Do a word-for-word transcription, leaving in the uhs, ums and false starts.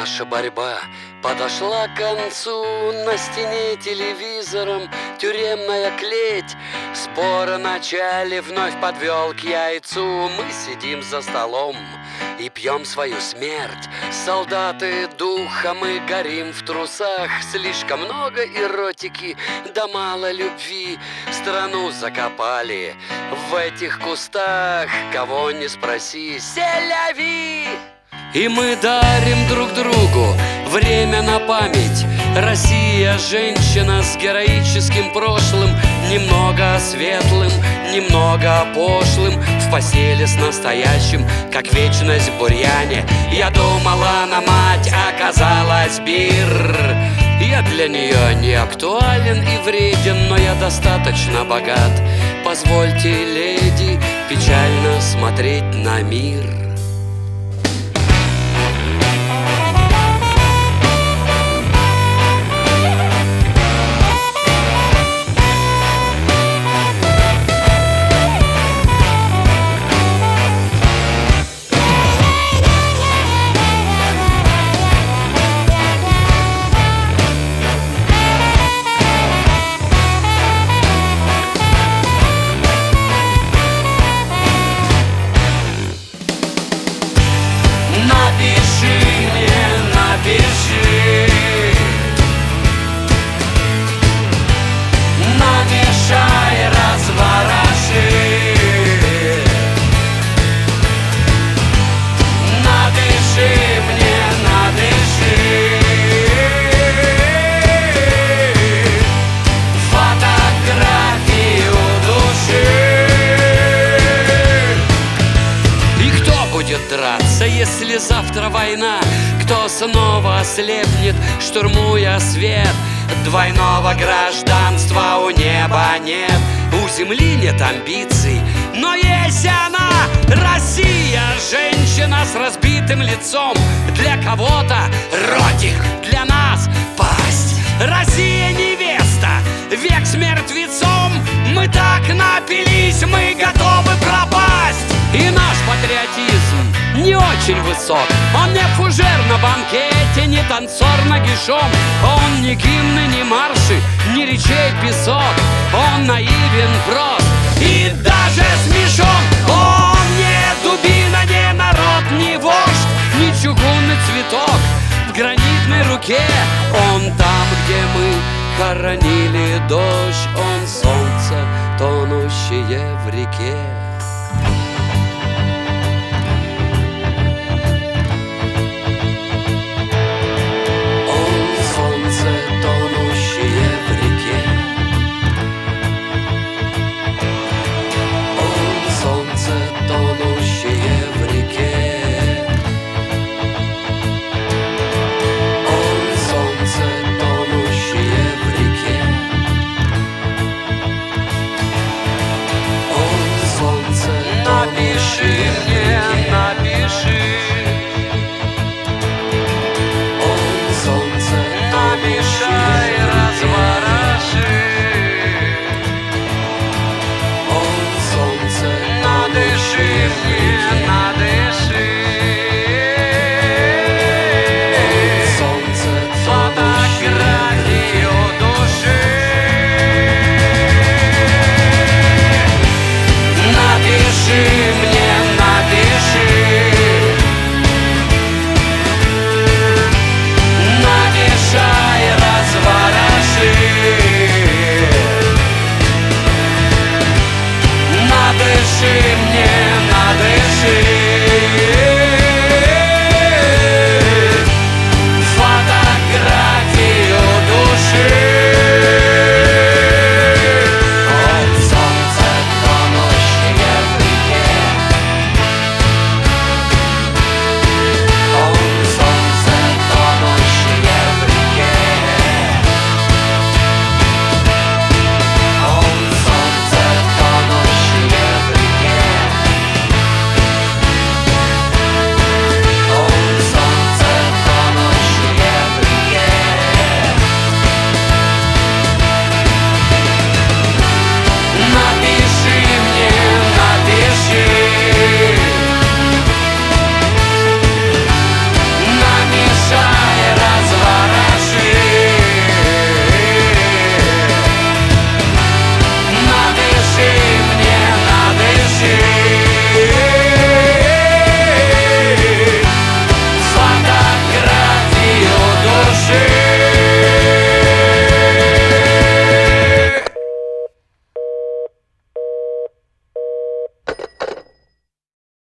Наша борьба подошла к концу. На стене телевизором тюремная клеть. Спор о начале вновь подвел к яйцу. Мы сидим за столом и пьем свою смерть. Солдаты духа, мы горим в трусах. Слишком много эротики, да мало любви. Страну закопали в этих кустах. Кого не спроси, селяви! И мы дарим друг другу время на память. Россия, женщина с героическим прошлым, немного светлым, немного пошлым, в постели с настоящим, как вечность в бурьяне. Я думала, она мать, оказалась бир. Я для нее не актуален и вреден, но я достаточно богат. Позвольте, леди, печально смотреть на мир. Напиши мне, напиши, намешай, развороши. Напиши мне, напиши фотографию души. И кто будет драться, если завтра война? Кто снова ослепнет, штурмуя свет? Двойного гражданства у неба нет, у земли нет амбиций, но есть она, Россия, женщина с разбитым лицом. Для кого-то ротик, для нас пасть. Россия невеста, век с мертвецом. Мы так напились, мы готовы пропасть. И наш патриотизм не очень высок. Он не фужер на банкете, не танцор нагишом. Он не гимны, не марши, не речей песок. Он наивен прост и даже смешон. Он не дубина, не народ, не вождь, не чугунный цветок в гранитной руке. Он там, где мы хоронили дождь. Он солнце, тонущее в реке.